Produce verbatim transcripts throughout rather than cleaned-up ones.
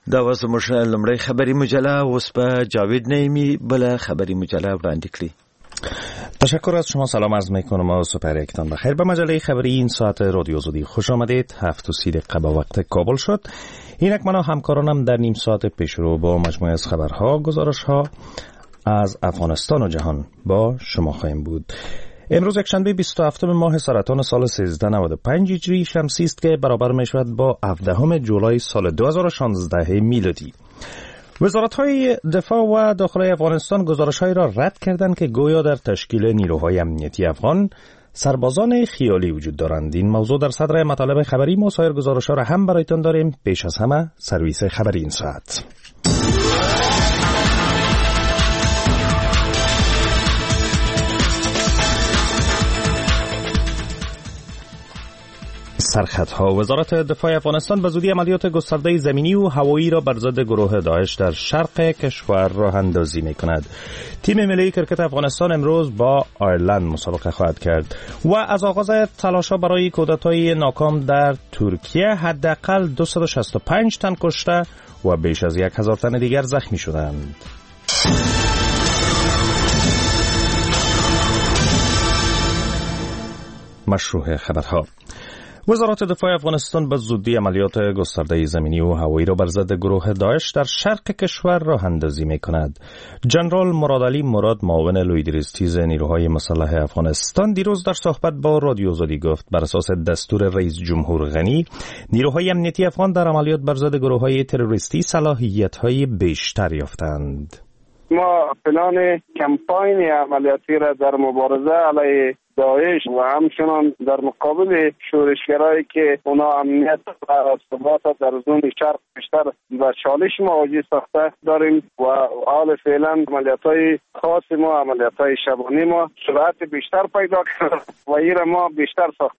دا واسه مشه لمړی خبری مجله اوس په جاوید نعیمی بل خبری مجله وړاندې کړي. تشکر از شما. سلام عرض میکنم و سپر یکتان بخیر. به مجله خبری این ساعت رادیو آزادی خوش آمدید. هفت و سی دقیقه به وقت کابل شد. اینک من و همکارانم در نیم ساعت پیشرو با مجموعه از خبرها، گزارشها از افغانستان و جهان با شما خواهیم بود. امروز یک شنبه بیست و هفتم ماه سرطان سال سیزده نود و پنج هجری شمسی است که برابر می شود با هفدهم جولای سال دو هزار و شانزده میلادی. وزارت‌های دفاع و داخلی افغانستان گزارش‌هایی را رد کردند که گویا در تشکیل نیروهای امنیتی افغان سربازان خیالی وجود دارند. این موضوع در صدر مطالب خبری ما. سایر گزارش‌ها را هم برایتان داریم. پیش از همه سرویس خبری این ساعت. سرخطها. وزارت دفاع افغانستان به زودی عملیات گسترده زمینی و هوایی را بر ضد گروه داعش در شرق کشور راه اندازی می‌کند. تیم ملی کرکت افغانستان امروز با آیرلند مسابقه خواهد کرد و از آغاز تلاش‌ها برای کودتای ناکام در ترکیه حداقل دویست و شصت و پنج تن کشته و بیش از یک هزار تن دیگر زخمی شدند. مشروع خبرها. وزارت دفاع افغانستان به زودی عملیات گسترده زمینی و هوایی را بر ضد گروه داعش در شرق کشور راه اندازی می‌کند. جنرال مرادعلی مراد، معاون لویدریستیز نیروهای مسلح افغانستان، دیروز در صحبت با رادیو آزادی گفت بر اساس دستور رئیس جمهور غنی نیروهای امنیتی افغان در عملیات بر ضد گروه‌های تروریستی صلاحیت‌های بیشتر یافتند. ما پلان کمپاین عملیاتی را در مبارزه علیه داعش و همچنان در مقابل شورشگرایی که اونا امنیت و ثبات در زون شرق بیشتر و چالش مواجه ساخته داریم و حال فعلا عملیات‌های خاص ما، عملیات‌های شبانه ما سرعت بیشتر پیدا کرد و این را ما بیشتر ساخت.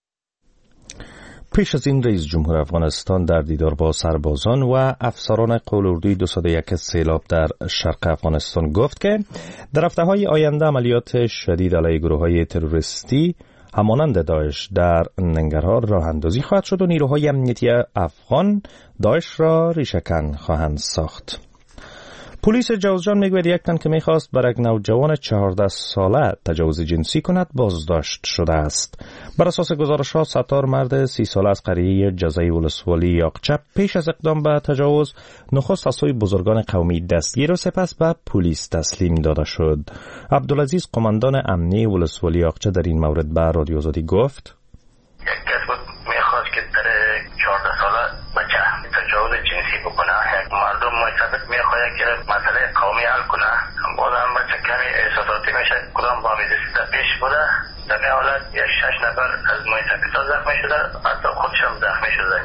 پیش از این رئیس جمهور افغانستان در دیدار با سربازان و افسران قولاردوی دویست و یک سیلاب در شرق افغانستان گفت که در هفته‌های آینده عملیات شدید علیه گروه‌های تروریستی همانند داعش در ننگرهار راه اندازی خواهد شد و نیروهای امنیتی افغان داعش را ریشه‌کن خواهند ساخت. پلیس جوزجان میگوید یک تن که میخواست بر یک نوجوان چهارده ساله تجاوز جنسی کند بازداشت شده است. بر اساس گزارش‌ها ستار مرد سی ساله از قریه جزای ولسوالی یاقچه پیش از اقدام به تجاوز نخست از سوی بزرگان قومی دستگیر و سپس به پلیس تسلیم داده شد. عبدالعزیز، قماندان امنی ولسوالی یاقچه، در این مورد به رادیو آزادی گفت: یک کس بود میخواست که در چهارده ساله بچه تجاوز جنسی بکنه. یک مردم مصدق میخواد که مسئله قومی حل کنه، باز هم بچه کمی احساساتی میشه. کدام با میدسته پیش بوده در این حالت یک شش نفر از مصدقا زخمی شده، حتی خودشم زخمی شده.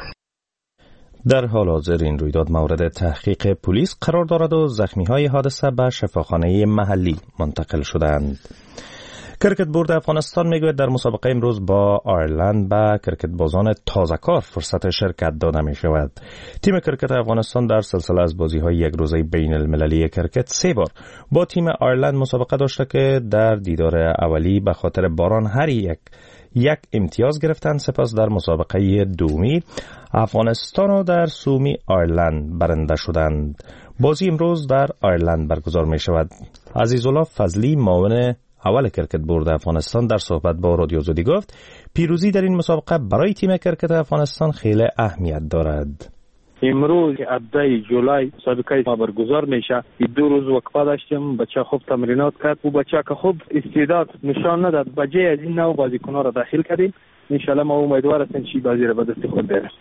در حال حاضر این رویداد مورد تحقیق پلیس قرار دارد و زخمی‌های حادثه به شفاخانه محلی منتقل شدند. کرکت بورد افغانستان میگوید در مسابقه امروز با آیرلند به کرکت بازان تازه‌کار فرصت شرکت داده می شود. تیم کرکت افغانستان در سلسله از بازی‌های یک روزه بین المللی کرکت سه بار با تیم آیرلند مسابقه داشته که در دیدار اولی به خاطر باران هر یک یک امتیاز گرفتند. سپس در مسابقه دومی افغانستان و در سومی آیرلند برنده شدند. بازی امروز در آیرلند برگزار می شود. عزیزالله فضلی، معاون اول کرکت بورد افغانستان، در صحبت با رادیو آزادی گفت پیروزی در این مسابقه برای تیم کرکت افغانستان خیلی اهمیت دارد. امروز هفده جولای مسابقه ما برگزار میشه. دو روز وقفه داشتیم، بچه خوب تمرینات کرد و بچه که خوب استعداد نشان نداد، بجای از این نوع بازیکن‌ها را داخل کردیم. ان شاء الله ما امیدوار هستیم که بازی را به دست خود بیاریم.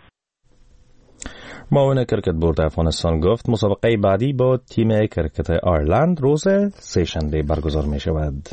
معاون کرکت بورد افغانستان گفت مسابقه بعدی با تیم کرکت آیرلند روز سه شنبه برگزار می شود.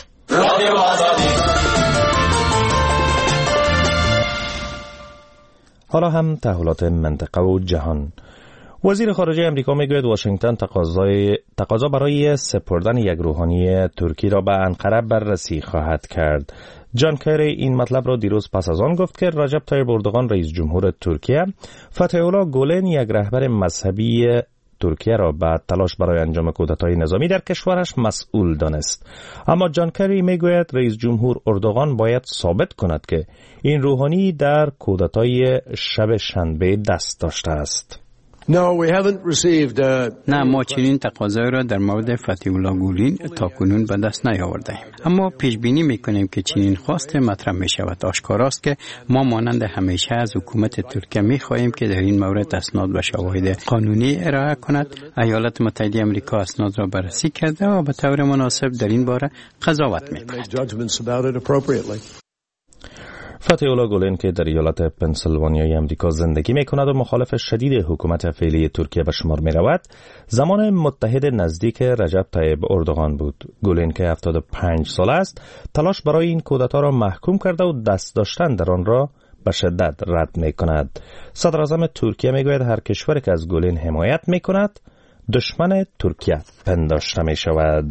حالا هم تحولات منطقه و جهان. وزیر خارجه امریکا میگوید واشنگتن تقاضای تقاضا برای سپردن یک روحانی ترکی را به انقره بررسی خواهد کرد. جان کری این مطلب را دیروز پس از آن گفت که رجب طیب اردوغان رئیس جمهور ترکیه فتح الله گولن یک رهبر مذهبی ترکیه را به تلاش برای انجام کودتای نظامی در کشورش مسئول دانست. اما جان کری میگوید رئیس جمهور اردوغان باید ثابت کند که این روحانی در کودتای شب شنبه دست داشته است. No, we haven't received uh... نه، ما چنین تقاضای را در مورد فتحی الله گولین تاکنون به دست نیاوردیم، اما پیش بینی میکنیم که چنین خواست مطرح می شود. آشکاراست که ما مانند همیشه از حکومت ترکیه می خواهیم که در این مورد اسناد و شواهد قانونی ارائه کند. ایالات متحده آمریکا اسناد را بررسی کرده و به طور مناسب در این باره قضاوت می کند. فتحی الله گولین که در ایالت پنسیلوانیای امریکا زندگی می کند و مخالف شدید حکومت فعلی ترکیه به شمار می رود، زمان متحد نزدیک رجب طیب اردوغان بود. گولین که هفتاد و پنج سال است، تلاش برای این کودتا را محکوم کرده و دست داشتن در آن را به شدت رد می کند. صدر اعظم ترکیه می گوید هر کشوری که از گولین حمایت می کند دشمن ترکیه پنداشته می شود.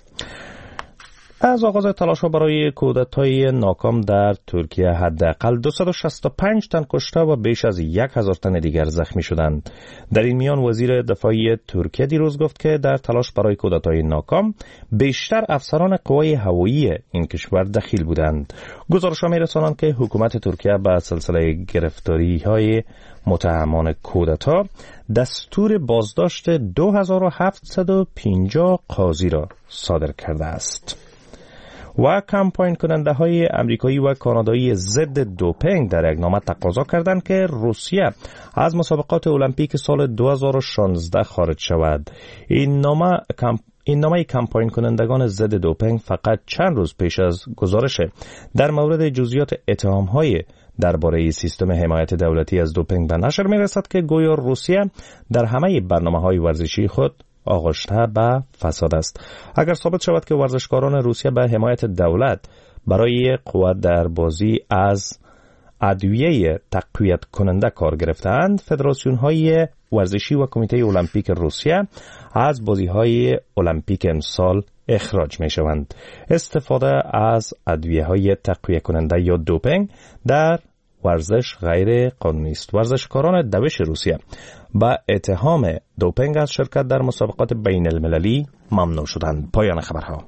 از آغاز تلاش‌ها برای کودتای ناکام در ترکیه حداقل دویست و شصت و پنج تن کشته و بیش از یک هزار تن دیگر زخمی شدند. در این میان وزیر دفاعی ترکیه دیروز گفت که در تلاش برای کودتای ناکام بیشتر افسران قوای هوایی این کشور دخیل بودند. گزارش‌ها می‌رسانند که حکومت ترکیه به سلسله گرفتاری‌های متهمان کودتا دستور بازداشت دو هزار و هفتصد و پنجاه قاضی را صادر کرده است. و کمپاین کننده های امریکایی و کانادایی ضد دوپینگ در یک نامه تقاضا کردند که روسیه از مسابقات المپیک سال دو هزار و شانزده خارج شود. این نامه کمپ این نامه کمپاین کنندگان ضد دوپینگ فقط چند روز پیش از گزارش در مورد جزئیات اتهام‌های درباره سیستم حمایت دولتی از دوپینگ به نشر می‌رسد که گویا روسیه در همه برنامه‌های ورزشی خود آغشته به فساد است. اگر ثابت شود که ورزشکاران روسیه به حمایت دولت برای قوت در بازی از ادویه تقویت کننده کار گرفتند، فدراسیون های ورزشی و کمیته المپیک روسیه از بازی های المپیک امسال اخراج می شوند. استفاده از ادویه های تقویت کننده یا دوپینگ در ورزش غیر قانونی است. ورزشکاران دوش روسیه با اتهام دوپینگ از شرکت در مسابقات بین المللی ممنوع شدند. پایان خبرها.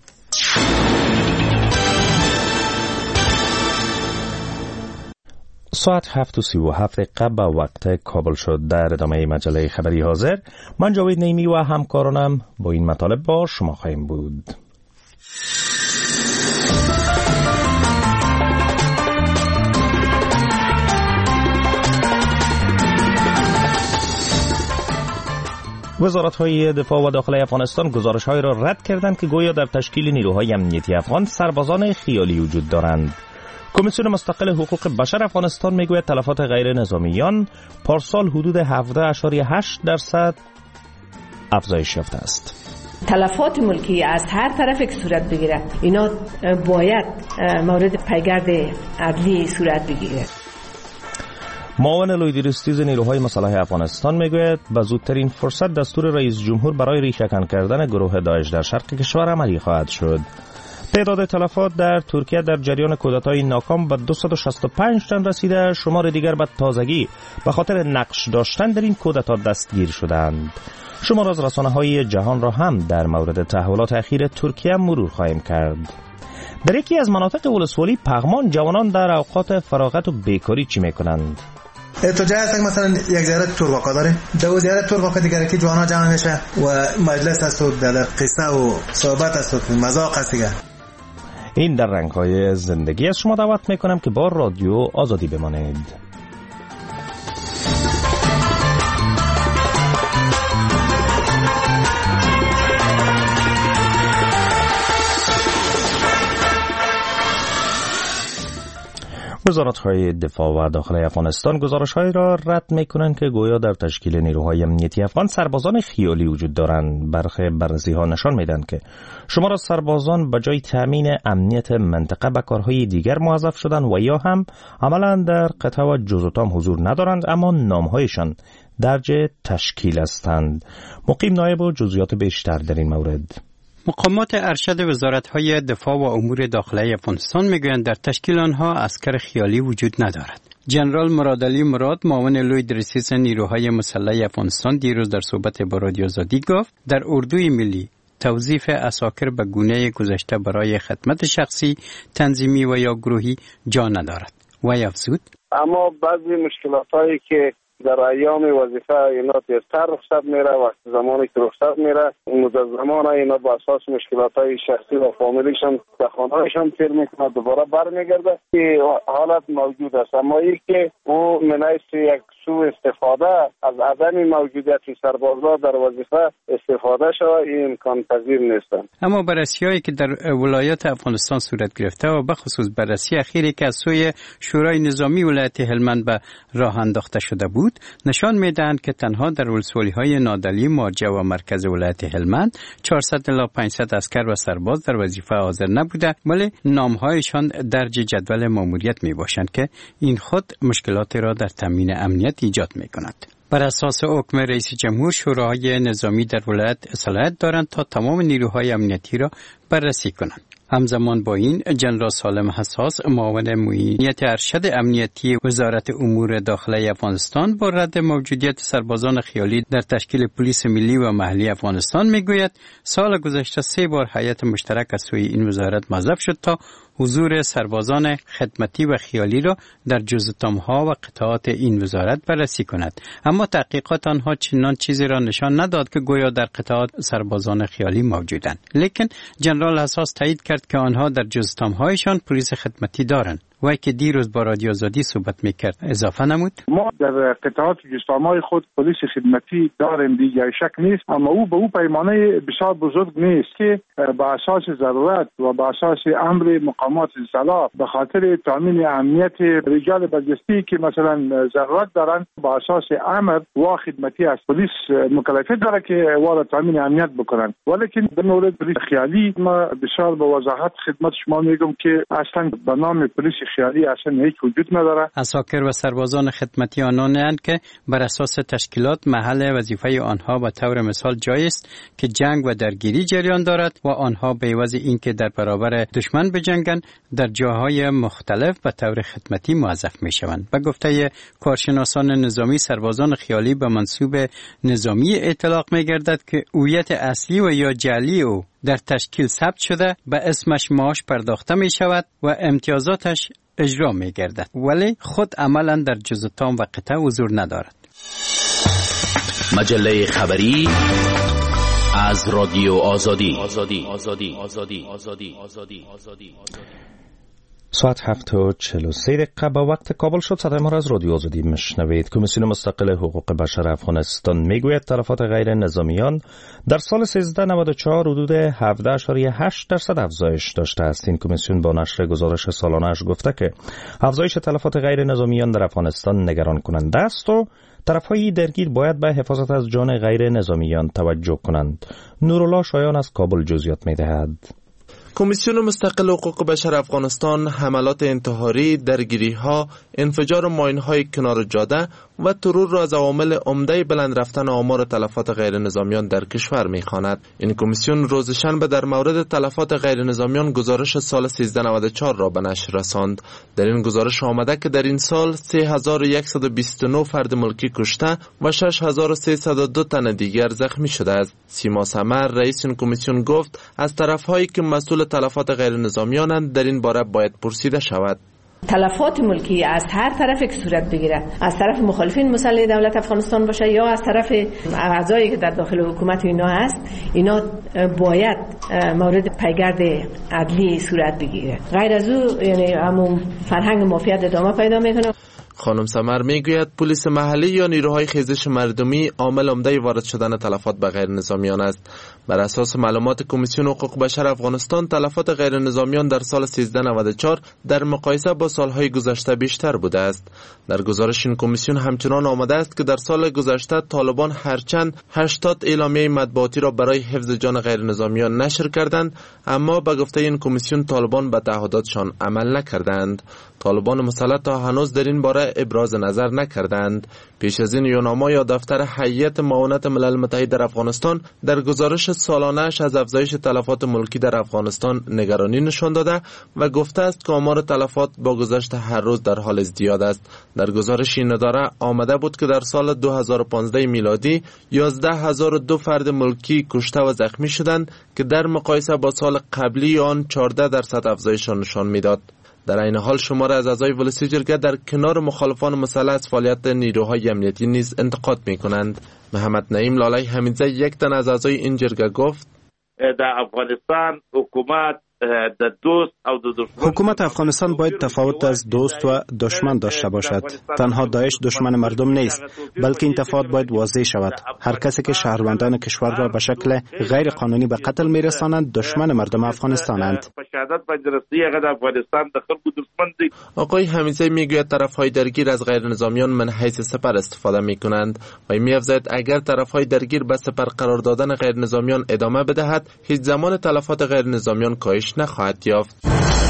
ساعت هفت و سی و هفت دقیقه به وقت کابل شد. در ادامه مجله خبری حاضر من جاوید نیمی و همکارانم با این مطالب با شما خواهیم بود. وزارت‌های دفاع و داخلی افغانستان گزارش‌هایی را رد کردند که گویا در تشکیل نیروهای امنیتی افغان سربازان خیالی وجود دارند. کمیسیون مستقل حقوق بشر افغانستان میگوید تلفات غیر نظامیان پارسال حدود هفده اشاری هشت درصد افزایش یافته است. تلفات ملکی از هر طرف که صورت بگیره اینا باید مورد پیگرد عدلی صورت بگیره. معاون لویدرستیز نیروهای مسلح افغانستان میگوید به زودترین فرصت دستور رئیس جمهور برای ریشه‌کن کردن گروه داعش در شرق کشور عملی خواهد شد. تعداد تلفات در ترکیه در جریان کودتای ناکام به دویست و شصت و پنج تن رسیده، شمار دیگر به تازگی به خاطر نقش داشتن در این کودتا دستگیر شدند. شمار از رسانه‌های جهان را هم در مورد تحولات اخیر ترکیه مرور خواهیم کرد. در یکی از مناطق ولسوالی پغمان جوانان در اوقات فراغت و بیکاری چی میکنند؟ تو جای است مثلا یک زیارت ترواقا داره، دو زیارت ترواقا دیگه که جوانا جمع میشه و مجلس است و در قصه و صحبت است و مذاق است دیگه. این در رنگ‌های زندگی از شما دعوت میکنم که با رادیو آزادی بمانید. وزارت‌های دفاع و داخلی افغانستان گزارش‌هایی را رد می‌کنند که گویا در تشکیل نیروهای امنیتی افغان سربازان خیالی وجود دارند. برخی بررسی‌ها نشان می‌دهند که شمار از سربازان به جای تأمین امنیت منطقه به کارهای دیگر موظف شدند و یا هم عملاً در قطع و جزوتام حضور ندارند اما نام‌هایشان درج تشکیل هستند. مقیم نایب و جزئیات بیشتر در این مورد. مقامات ارشد وزارت‌های دفاع و امور داخلی افغانستان میگویند در تشکیل آنها عسکر خیالی وجود ندارد. جنرال مرادعلی مراد معاون لوی درسیس نیروهای مسلح افغانستان دیروز در صحبت با رادیو آزادی گفت در اردوی ملی توظیف عساکر به گونه گذشته برای خدمت شخصی، تنظیمی و یا گروهی جا ندارد. و افزود اما بعضی مشکلاتایی که در ایام وظیفه اینا تیزتر رخصت میره، وقت زمانی که رخصت میره مدت زمان اینا با اساس مشکلات های شخصی و فامیلیشان به خانهایشان تیر میکنه، دوباره برمیگرده. این حالت موجود است، اما این که او منایس یک سوء استفاده از عدم موجودیت سربازا در وظیفه استفاده شده این امکان پذیر نیستند. اما بررسی‌هایی که در ولایات افغانستان صورت گرفته و به خصوص بررسی اخیری که از سوی شورای نظامی ولایت هلمند به راه انداخته شده بود نشان می‌دهند که تنها در ولسوالی‌های نادعلی، مارجه و مرکز ولایت هلمند چهارصد الی پانصد عسکر و سرباز در وظیفه حاضر نبوده، ولی نام‌هایشان درج جدول ماموریت میباشند که این خود مشکلات را در تامین امنیت ایجاد می‌کند. بر اساس حکم رئیس جمهور شورای نظامی در ولایت اصالت دارند تا تمام نیروهای امنیتی را بررسی کنند. همزمان با این جنرال سالم حساس معاون معینیت ارشد امنیتی وزارت امور داخله افغانستان با رد موجودیت سربازان خیالی در تشکیل پلیس ملی و محلی افغانستان میگوید سال گذشته سه بار هیئت مشترک از سوی این وزارت موظف شد تا حضور سربازان خدمتی و خیالی را در جزءتام‌ها و قطعات این وزارت بررسی کند، اما تحقیقات آنها چنان چیزی را نشان نداد که گویا در قطعات سربازان خیالی موجودند. لیکن جنرال حساس تایید کرد که آنها در جزءتام‌هایشان پلیس خدمتی دارند. وای که دیروز با رادیو آزادی صحبت میکرد اضافه نمود. ما در قطعات جستامای خود پلیس خدمتی داریم، دیگر شک نیست، اما او به او پیمانه بسیار بزرگ نیست که با اساس ضرورت و با اساس امر مقامات اصلاح به خاطر تامین امنیت رجال برجسته که مثلا ضرورت دارند با اساس امر و خدمتی از پلیس مکلفیت داره که وارد تامین امنیت بکنند. ولیکن در مورد پلیس خیالی ما بسیار با وضاحت خدمت شما میگم که اصلا به نام پلیس خیالی اصلا هیچ وجود نداره. عساکر و سربازان خدمتی آنانند که بر اساس تشکیلات محل وظیفه آنها به طور مثال جای است که جنگ و درگیری جریان دارد و آنها به عوض اینکه در برابر دشمن بجنگند در جاهای مختلف به طور خدمتی موظف میشوند. به گفته کارشناسان نظامی سربازان خیالی به منصوب نظامی اطلاق میگردد که هویت اصلی و یا جعلی او در تشکیل ثبت شده به اسمش معاش پرداخته می شود و امتیازاتش اجرا می گردد، ولی خود عملا در جزءتام و قطع حضور ندارد. مجله خبری از رادیو آزادی. آزادی آزادی آزادی آزادی آزادی آزادی ساعت هفت و چهل و سه دقیقه با وقت کابل شد. صدای ما را از رادیو آزادی میشنوید. کمیسیون مستقل حقوق بشر افغانستان میگوید تلفات غیر نظامیان در سال سیزده نود و چهار حدود هفده اشاریه هشت درصد افزایش داشته است. این کمیسیون با نشر گزارش سالانه‌اش گفته که افزایش تلفات غیر نظامیان در افغانستان نگران کننده است و طرف‌های درگیر باید به حفاظت از جان غیر نظامیان توجه کنند. نورالله شایان از کابل جزئیات می‌دهد. کمیسیون مستقل حقوق بشر افغانستان حملات انتحاری، درگیری‌ها، انفجار ماین‌های کنار جاده و ترور را از عوامل عمده بلند رفتن آمار تلفات غیر نظامیان در کشور می‌خواند. این کمیسیون روز شنبه در مورد تلفات غیر نظامیان گزارش سال سیزده نود و چهار را به نشر رساند. در این گزارش آمده که در این سال سه هزار و صد و بیست و نه فرد ملکی کشته و شش هزار و سیصد و دو تن دیگر زخمی شده است. سیما سمر رئیس این کمیسیون گفت از طرف‌هایی که مسئول تلفات غیر نظامیانند در این باره باید پرسیده شود. تلفات ملکی از هر طرف که صورت بگیره، از طرف مخالفین مسلح دولت افغانستان باشه یا از طرف اعضایی که در داخل حکومت اینا هست، اینا باید مورد پیگرد عدلی صورت بگیره. غیر از او یعنی همون فرهنگ مافیات ادامه پیدا میکنه. خانم سمر میگوید پلیس محلی یا نیروهای خیزش مردمی عامل عمده وارد شدن تلفات به غیر نظامیان است. بر اساس معلومات کمیسیون حقوق بشر افغانستان تلفات غیر نظامیان در سال سیزده نود و چهار در مقایسه با سالهای گذشته بیشتر بوده است. در گزارش این کمیسیون همچنان آمده است که در سال گذشته طالبان هرچند هشتاد اعلامیه مطبوعاتی را برای حفظ جان غیر نظامیان نشر کردند، اما به گفته این کمیسیون طالبان به تعهداتشان عمل نکردند. طالبان مسلح تا هنوز در این باره ابراز نظر نکردند. پیش از این یوناما یا دفتر هیئت معاونت ملل متحد در افغانستان در گزارش سالانه‌اش از افزایش تلفات ملکی در افغانستان نگرانی نشان داده و گفته است که آمار تلفات با گذشت هر روز در حال ازدیاد است. در گزارش این اداره آمده بود که در سال دو هزار و پانزده میلادی یازده هزار و دو فرد ملکی کشته و زخمی شدند که در مقایسه با سال قبلی آن چهارده درصد افزایش نشان میداد. در این حال شمار از اعضای ولسی جرگه در کنار مخالفان مسلح از فعالیت نیروهای امنیتی نیز انتقاد می‌کنند. محمد نعیم لالای حمیدزی یک تن از اعضای این جرگه گفت در افغانستان حکومت د دوست او د دشمن حکومت افغانستان باید تفاوت از دوست و دشمن داشته باشد. تنها داعش دشمن مردم نیست، بلکه این تفاوت باید واضح شود. هر کسی که شهروندان کشور را به شکل غیر قانونی به قتل میرسانند دشمن مردم افغانستانند. آقای حمیدزی میگوید طرفهای درگیر از غیر نظامیان من حیث سپر استفاده میکنند و می‌افزاید اگر طرفهای درگیر به سپر قرار دادن غیر نظامیان ادامه بدهد هیچ زمان تلفات غیر نظامیان کاهش نخواهد یافت.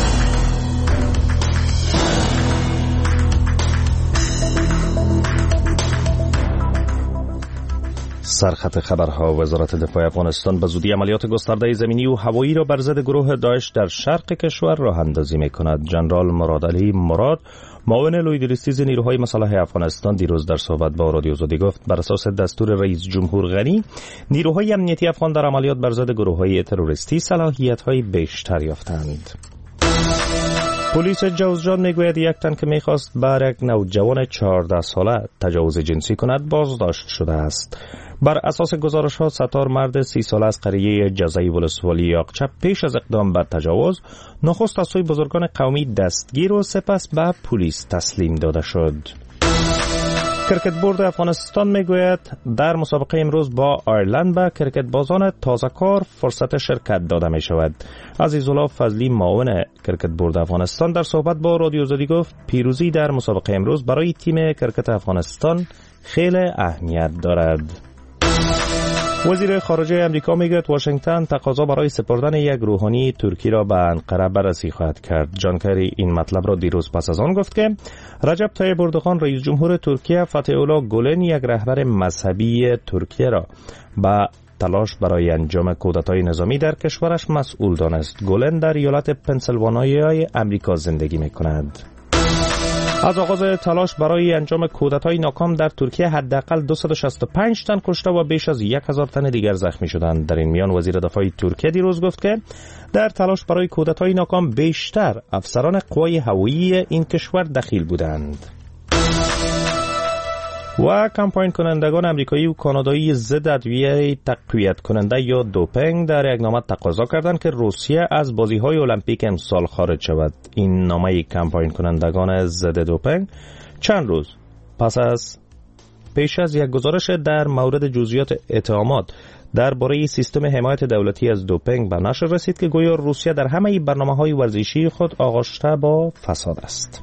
سرخط خبرها: وزارت دفاع افغانستان به زودی عملیات گسترده زمینی و هوایی را بر ضد گروه داعش در شرق کشور راه اندازی می‌کند. جنرال مراد علی مراد، معاون لویدریستیز نیروهای مسلح افغانستان، دیروز در صحبت با رادیو آزادی گفت بر اساس دستور رئیس جمهور غنی نیروهای امنیتی افغان در عملیات بر ضد گروه‌های تروریستی صلاحیت‌های بیشتر یافتند. پلیس جوزجان میگوید یک تن که میخواست بر یک نوجوان چهارده ساله تجاوز جنسی کند بازداشت شده است. بر اساس گزارش ها ستار مرد سی ساله از قریه جزایی ولسوالی یاقچه پیش از اقدام بر تجاوز نخست از سوی بزرگان قومی دستگیر و سپس به پلیس تسلیم داده شد. کرکت بورد افغانستان میگوید در مسابقه امروز با آیرلند به کرکت بازان تازه کار فرصت شرکت داده می شود. عزیزالله فضلی، معاون کرکت بورد افغانستان، در صحبت با رادیو آزادی گفت پیروزی در مسابقه امروز برای تیم کرکت افغانستان خیلی اهمیت دارد. وزیر خارجه امریکا میگوید واشنگتن تقاضا برای سپردن یک روحانی ترکی را به انقره بررسی خواهد کرد. جان کری این مطلب را دیروز پس از آن گفت که رجب طیب اردوغان رئیس جمهور ترکیه فتح الله گولن یک رهبر مذهبی ترکیه را به تلاش برای انجام کودتای نظامی در کشورش مسئول دانست. گولن در ایالت پنسیلوانیای امریکا زندگی میکند. از آغاز تلاش برای انجام کودتای ناکام در ترکیه حداقل دویست و شصت و پنج تن کشته و بیش از یک هزار تن دیگر زخمی شدند. در این میان وزیر دفاع ترکیه دیروز گفت که در تلاش برای کودتای ناکام بیشتر افسران قوای هوایی این کشور دخیل بودند. و کمپاین کنندگان امریکایی و کانادایی ضد ادویه تقویت کننده یا دوپینگ در یک نامه تقاضا کردند که روسیه از بازی‌های المپیک امسال خارج شود. این نامه کمپاین کنندگان ضد دوپینگ چند روز پس از پیش از یک گزارش در مورد جزئیات اتهامات درباره سیستم حمایت دولتی از دوپینگ به نشر رسید که گویا روسیه در همه برنامه‌های ورزشی خود آغشته با فساد است.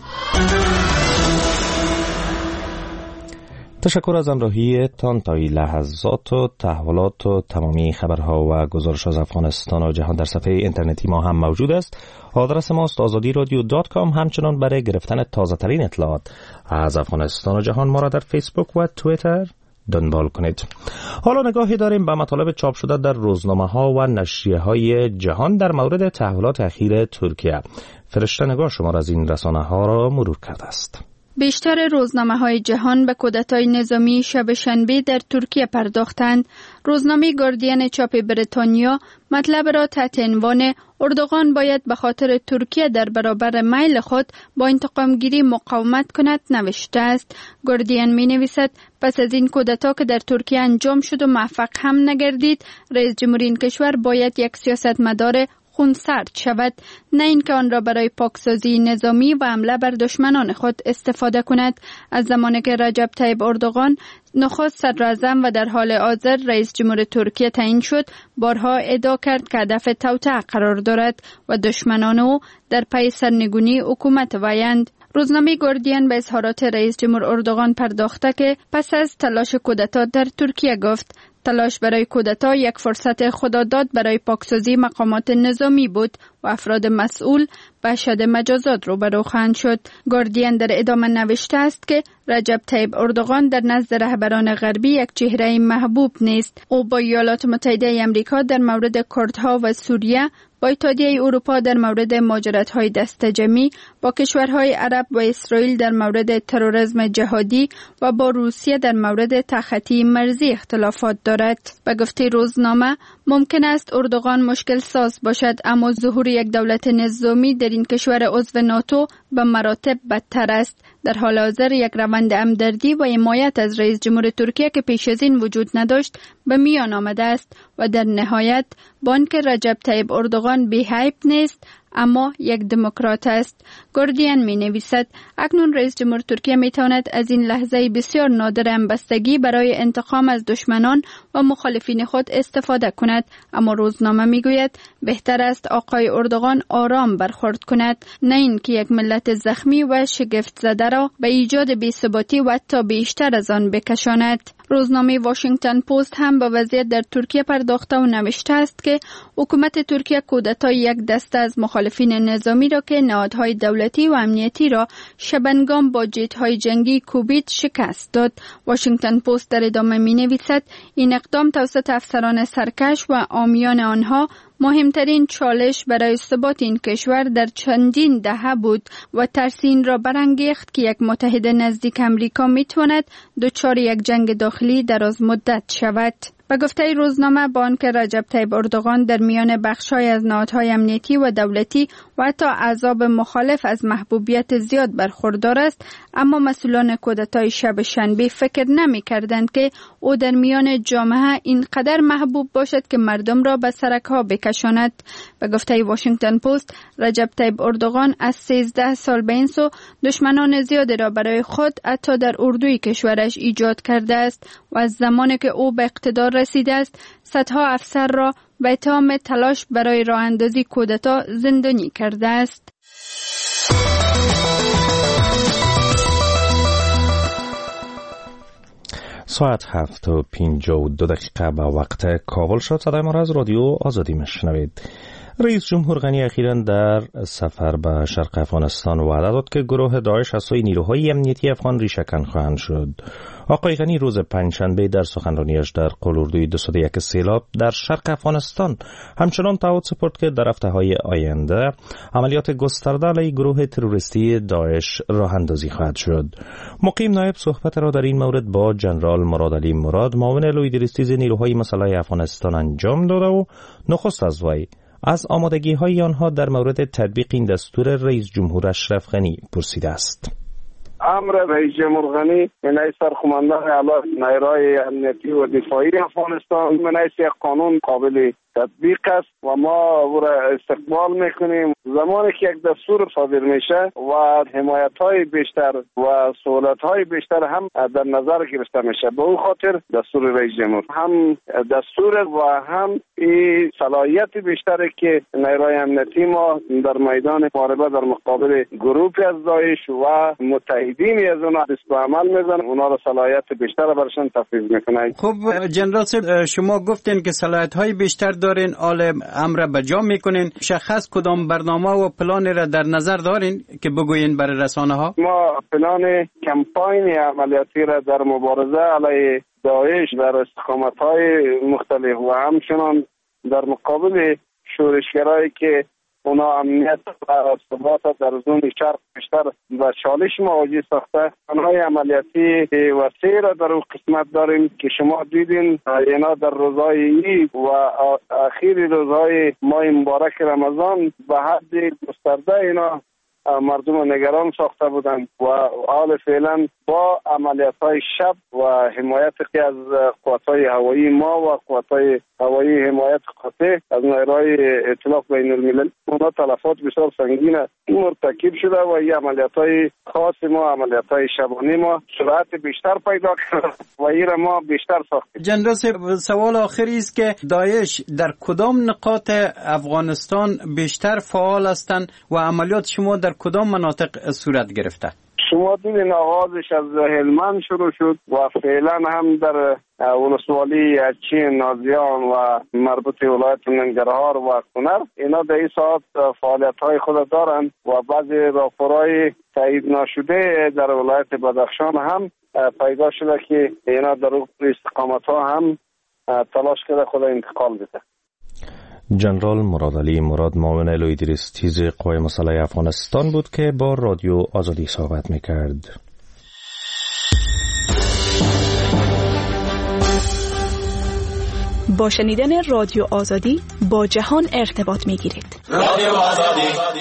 تشکر از همراهی تان تا این لحظات و تحولات و تمامی خبرها و گزارش از افغانستان و جهان در صفحه اینترنتی ما هم موجود است. آدرس ماست آزادی رادیو دات کام. همچنان برای گرفتن تازه ترین اطلاعات از افغانستان و جهان ما را در فیسبوک و توییتر دنبال کنید. حالا نگاهی داریم به مطالب چاپ شده در روزنامه ها و نشریه های جهان در مورد تحولات اخیر ترکیه. فرشته نگاه شما از این رسانه ها را مرور کرده است. بیشتر روزنامه‌های جهان به کودتای نظامی شب شنبه در ترکیه پرداختند. روزنامه گاردین چاپ بریتانیا مطلب را تحت عنوان اردوغان باید به خاطر ترکیه در برابر میل خود با انتقامگیری مقاومت کند نوشته است. گاردین می نویسد پس از این کودتا که در ترکیه انجام شد و موفق هم نگردید، رئیس جمهور این کشور باید یک سیاستمدار خونسرد شود، نه اینکه آن را برای پاکسازی نظامی و حمله بر دشمنان خود استفاده کند. از زمانی که رجب طیب اردوغان نخست صدراعظم و در حال حاضر رئیس جمهور ترکیه تعیین شد، بارها ادعا کرد که هدف توطئه قرار دارد و دشمنان او در پی سرنگونی حکومت ویند. روزنامه گاردین به اظهارات رئیس جمهور اردوغان پرداخته که پس از تلاش کودتا در ترکیه گفت تلاش برای کودتا یک فرصت خداداد برای پاکسازی مقامات نظامی بود و افراد مسئول به اشد مجازات روبرو خواهند شد. گاردین در ادامه نوشته است که رجب طیب اردوغان در نزد رهبران غربی یک چهره محبوب نیست. او با ایالات متحده آمریکا در مورد کردها و سوریه، با اتحادیه اروپا در مورد مهاجرت‌های دسته‌جمعی، با کشورهای عرب و اسرائیل در مورد تروریسم جهادی و با روسیه در مورد تخطی مرزی اختلافات دارد. به گفته روزنامه ممکن است اردوغان مشکل ساز باشد، اما ظهور یک دولت نظامی در این کشور عضو ناتو به مراتب بدتر است. در حال حاضر یک روند همدردی و حمایت از رئیس جمهور ترکیه که پیش از این وجود نداشت به میان آمده است و در نهایت بانک رجب طیب اردوغان بی حیب نیست اما یک دموکرات است. گاردین می نویسد اکنون رئیس جمهور ترکیه می تواند از این لحظه بسیار نادر همبستگی برای انتقام از دشمنان و مخالفین خود استفاده کند، اما روزنامه می گوید بهتر است آقای اردوغان آرام برخورد کند، نه اینکه یک ملت زخمی و شگفت زده را به ایجاد بی‌ثباتی و حتی بیشتر از آن بکشاند. روزنامه واشنگتن پست هم به وضعیت در ترکیه پرداخته و نوشته است که حکومت ترکیه کودتای یک دسته از مخالفین نظامی را که نهادهای دولتی و امنیتی را شبنگام با جت‌های جنگی کوبید شکست داد. واشنگتن پست در ادامه می نویسد این اقدام توسط افسران سرکش و عامیان آنها مهمترین چالش برای ثبات این کشور در چندین دهه بود و ترس این را برانگیخت که یک متحد نزدیک امریکا میتواند دچار یک جنگ داخلی دراز مدت شود. به گفته روزنامه بانک رجب طیب اردوغان در میان بخش‌های از نهادهای امنیتی و دولتی و حتی احزاب مخالف از محبوبیت زیاد برخوردار است، اما مسئولان کودتای شب شنبه فکر نمی‌کردند که او در میان جامعه اینقدر محبوب باشد که مردم را به سرک‌ها بکشاند. به گفته واشنگتن پست رجب طیب اردوغان از سیزده سال به این سو دشمنان زیادی را برای خود حتی در اردوی کشورش ایجاد کرده است و از زمانی که او به اقتدار رسیده است صدها افسر را به اتهام تلاش برای راه اندازی کودتا زندانی کرده است. ساعت هفت و پینجاه و دو دقیقه به وقت کابل شد. صدای ما را از رادیو آزادی میشنوید. رئیس جمهور غنی اخیراً در سفر به شرق افغانستان وعده داد که گروه داعش از سوی نیروهای امنیتی افغان ریشه‌کن خواهند شد. آقای غنی روز پنجشنبه در سخنرانیش در قلوردوی دویست و یک سیلاب در شرق افغانستان همچنان تعهد سپرد که در هفته‌های آینده عملیات گسترده علیه گروه تروریستی داعش راه اندازی خواهد شد. مقیم نایب صحبت را در این مورد با جنرال مرادعلی مراد معاون لویدریستیز نیروهای مسلح افغانستان انجام داده و نخست از وی از آمادگی‌های آنها در مورد تطبیق این دستور رئیس جمهور اشرف غنی پرسیده است. امر رئیس جمهور غنی من حیث سرخماندان اعلی نیروهای امنیتی و دفاعی افغانستان من حیث یک قانون قابل تطبیق است و ما او را استقبال میکنیم. زمانی که یک دستور صادر میشه و حمایت‌های بیشتر و سهولت‌های بیشتر هم در نظر گرفته میشه، به او خاطر دستور رئیس جمهور هم دستور و هم این صلاحیت بیشتری که نیروهای امنیتی ما در میدان محاربه در مقابل گروه از داعش و متحدین از اونها دست به عمل میزنن، اونها را صلاحیت بیشتر برشان تفویض میکنن. خب جنرال صاحب، شما گفتین که صلاحیت‌های بیشتر دارین، آل امر به جا میکنین. شخص کدام برنامه و پلان را در نظر دارین که بگوین برای رسانه ها؟ ما پلان کمپاین عملیاتی را در مبارزه علیه داعش در استقامت‌های مختلف و همچنان در مقابل شورشگرایی که اونا امنیت و ثبات در زون شرق بیشتر و چالش مواجه ساخته، آنهای عملیاتی وسیع را در اون قسمت داریم که شما دیدین اینا در روزهای عید و اخیر روزهای ماه مبارک رمضان به حد گسترده اینا مردم نگران ساخته بودند و حال فعلا با عملیات‌های شب و حمایت از قوات‌های هوایی ما و قوات‌های هوایی حمایت قاطع از نیروهای ائتلاف بین‌المللی اونا تلفات بسیار سنگین مرتکب شده و این عملیات‌های خاص ما، عملیات‌های شبانه ما سرعت بیشتر پیدا کرده و این ما بیشتر ساختیم. جنرال صاحب، سوال آخری است که داعش در کدام نقاط افغانستان بیشتر فعال هستند و عملیات شما در کدام مناطق صورت گرفته؟ شما دیدین آغازش از هلمند شروع شد و فعلا هم در ولسوالی چین، نازیان و مربوط ولایت ننگرهار و کنر اینا در این ساعت فعالیت‌های خود دارند و بعضی راپورهای تایید نشده در ولایت بدخشان هم پیدا شده که اینا در استقامت‌ها هم تلاش کرده خود انتقال بده. جنرال مرادعلی مراد معاون لویدریستیز قوای مسلح افغانستان بود که با رادیو آزادی صحبت میکرد. با شنیدن رادیو آزادی با جهان ارتباط میگیرید. رادیو آزادی.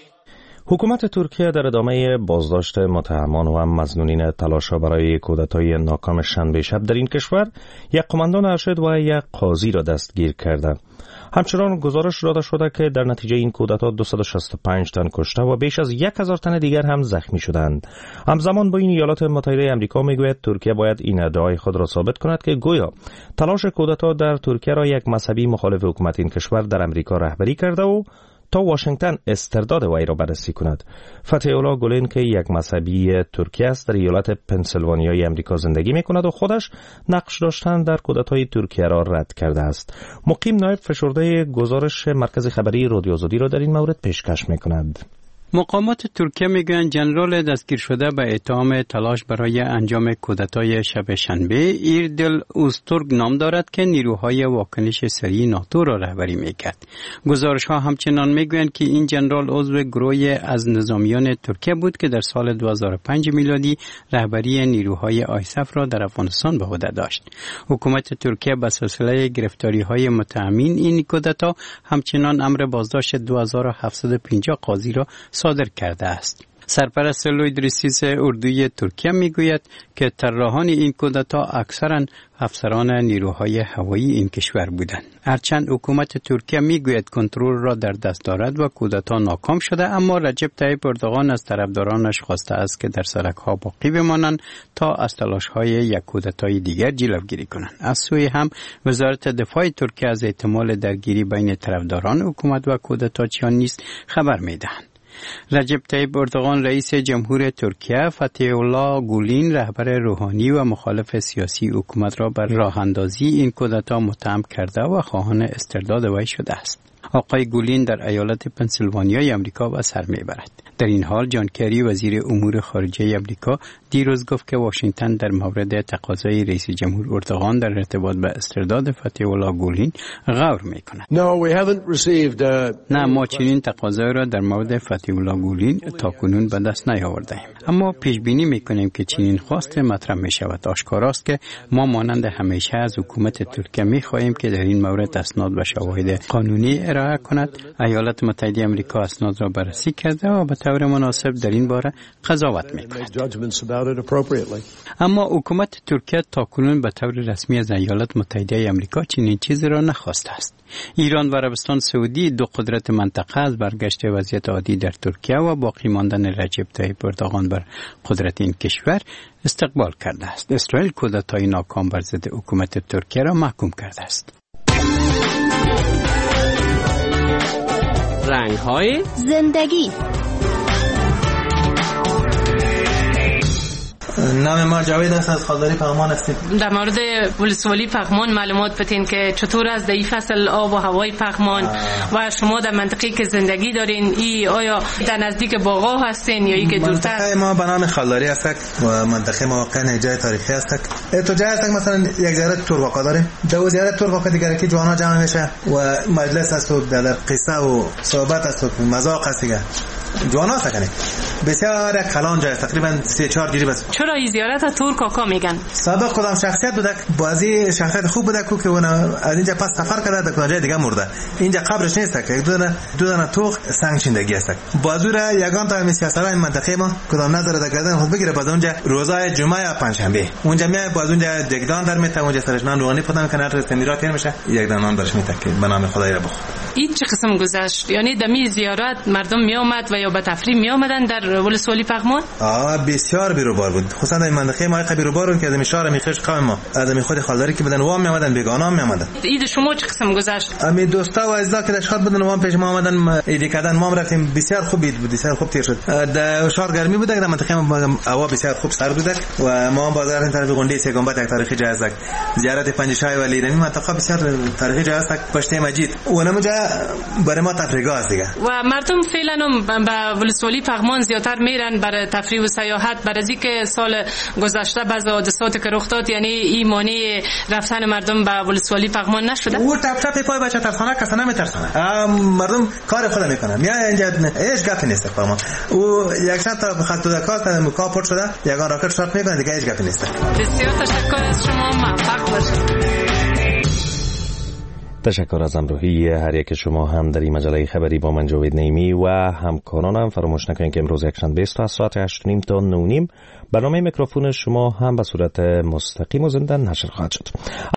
حکومت ترکیه در ادامه بازداشت متهمان و مظنونین تلاش‌ها برای کودتای ناکام شنبه شب در این کشور یک قماندان ارشد و یک قاضی را دستگیر کرده. همچنان گزارش داده شده که در نتیجه این کودتا دویست و شصت و پنج تن کشته و بیش از یک هزار تن دیگر هم زخمی شدند. همزمان با این ایالات متحده آمریکا میگوید ترکیه باید این ادعای خود را ثابت کند که گویا تلاش کودتا در ترکیه را یک مذهبی مخالف حکومت این کشور در آمریکا رهبری کرده و تا واشنگتن استرداد وی را بررسی کند. فتح الله گولین که یک مذهبی ترکیه است در ایالت پنسیلوانیای آمریکا زندگی می‌کند و خودش نقش داشتن در کودتای ترکیه را رد کرده است. مقیم نایب فشرده گزارش مرکز خبری رادیو آزادی را در این مورد پیشکش می‌کند. مقامات ترکیه میگویند ژنرال دستگیر شده به اتهام تلاش برای انجام کودتای شب شنبه ایردل اوزتورگ نام دارد که نیروهای واکنش سریع ناتو را رهبری میکرد. گزارش ها همچنان میگویند که این ژنرال عضو گروهی از نظامیان ترکیه بود که در سال دو هزار و پنج میلادی رهبری نیروهای آیسف را در افغانستان به عهده داشت. حکومت ترکیه به سلسله گرفتاری های متهمین این کودتا همچنان امر بازداشت دو هزار و هفتصد و پنجاه قاضی را صادر کرده است. سرپرست لوید ریسیس اردوی ترکیه میگوید که طراحان این کودتا اکثرا افسران نیروهای هوایی این کشور بودند. هرچند حکومت ترکیه میگوید کنترل را در دست دارد و کودتا ناکام شده، اما رجب طیب اردوغان از طرفدارانش خواسته است که در سرک‌ها باقی بمانند تا از تلاش‌های یک کودتای دیگر جلوگیری کنند. از سوی هم وزارت دفاع ترکیه از احتمال درگیری بین طرفداران حکومت و کودتاچیان نیز خبر میدهند. رجب طیب اردوغان رئیس جمهور ترکیه فتح الله گولین رهبر روحانی و مخالف سیاسی حکومت را بر راه اندازی این کودتا متهم کرده و خواهان استرداد وی شده است. آقای گولین در ایالت پنسیلوانیای آمریکا به سر میبرد. در این حال جان کری وزیر امور خارجه آمریکا دیروز گفت که واشنگتن در مورد تقاضای رئیس جمهور اردوغان در ارتباط به استرداد فتح الله گولین غور میکند. No, we haven't received a... نه، ما چنین تقاضای را در مورد فتح الله گولین تاکنون به دست نیاوردیم. اما پیش بینی میکنیم که چنین خواست مطرح میشود. آشکاراست که ما مانند همیشه از حکومت ترکیه میخواهیم که در این مورد اسناد و شواهد قانونی ارائه کند. ایالات متحده آمریکا اسناد را بررسی کرده و به طور مناسب در این باره قضاوت میکند. اما حکومت ترکیه تاکنون به طور رسمی از ایالات متحده آمریکا چنین چیزی را نخواسته است. ایران و عربستان سعودی دو قدرت منطقه از برگشت وضعیت عادی در ترکیه و باقی ماندن رجب طیب اردوغان بر قدرت این کشور استقبال کرده است. اسرائیل کودتای ناکام بر ضد حکومت ترکیه را محکوم کرده است. رنگ‌های زندگی. نام ما جاوید است، از خالداری پغمان هستیم. در مورد ولسوالی پغمان معلومات بدین که چطور از در این فصل آب و هوای پغمان و شما در منطقه‌ای که زندگی دارین ای آیا در نزدیک باغ‌ها هستین یا ای که دورتر؟ منطقه ما به نام خالداری است و منطقه ما واقعا جای تاریخی است. تو جای است مثلا یک زیارت تورواکا داریم. دو زیارت تورواکا دیگه که جوانا جمع میشه و مجلس است و در قصه و صحبت است و مذاق است دیگه. جوانا سکنه بسیار کلان جای تقریبا سه چهار جوری بس. چرا این زیارت تور کاکا میگن؟ سابق کدام شخصیت بوده، بازی شخصیت خوب بوده که اون از اینجا پس سفر کرده تا جای دیگه مرده. اینجا قبرش نیست که دو دونه دو دونه توخ سنگ چیندگی است. بازو را یگان تا سیاست‌های این منطقه ما کدام نظر در کردن خود بگیره. باز اونجا روزای جمعه یا پنجشنبه اونجا میای، باز اونجا دگدان در میته، اونجا سرش نان روغنی پدام کنه تو استمیرات تیر میشه، یک دانان برش میته که به نام خدای را بخور. این چه قسم گذشت؟ یعنی دمی زیارت مردم میآمد و یا به تفریح میآمدن در ولسوالی پغمان؟ آه بسیار بیروبار بود، خصوصا در منطقه ما بیروبار بود که از شهر میخش قوم ما آدمی خود خالداری که بدن وام میآمدن، بیگانا میآمدن. عید شما چه قسم گذشت؟ امی دوستا و عزیزا که در شهر بودن وام پیش ما آمدن عید کردن، ما رفتیم بسیار خوب عید بود، بسیار خوب تیر شد. در شهر گرمی بود، در منطقه ما هوا بسیار خوب سرد بود و ما بازار این طرف گنده سه گنبد یک تاریخی جای است. زیارت پنجشای ولی در این منطقه بسیار تاریخی جای است، پشت مجید و نموجا برای ما تفریح است دیگه. و مردم فعلا به ولسوالی پغمان زیاتر میرن برای تفریح و سیاحت، برای اینکه سال گذشته بعض حادثات که رخ داد یعنی این مانع رفتن مردم به ولسوالی پغمان نشده. او تپ تپ پای بچه ترسانه کس نمیترسانه، مردم کار خود میکنن. میاد اینجا هیچ گپی نیست فرمان. او یک ساعت تا خط دکات تا مکاپورت شده یگان راکت شات میکنه دیگه، هیچ گپی نیست. بسیار تشکر از شما، موفق باشید. تشکر از همراهی هر یک شما هم در این مجله خبری با من جاوید نعیمی و همکارانم. فراموش نکنید که امروز یکشنبه است و از ساعت هشت و نیم تا نه و نیم برنامه میکروفون شما هم به صورت مستقیم و زنده نشر خواهد شد.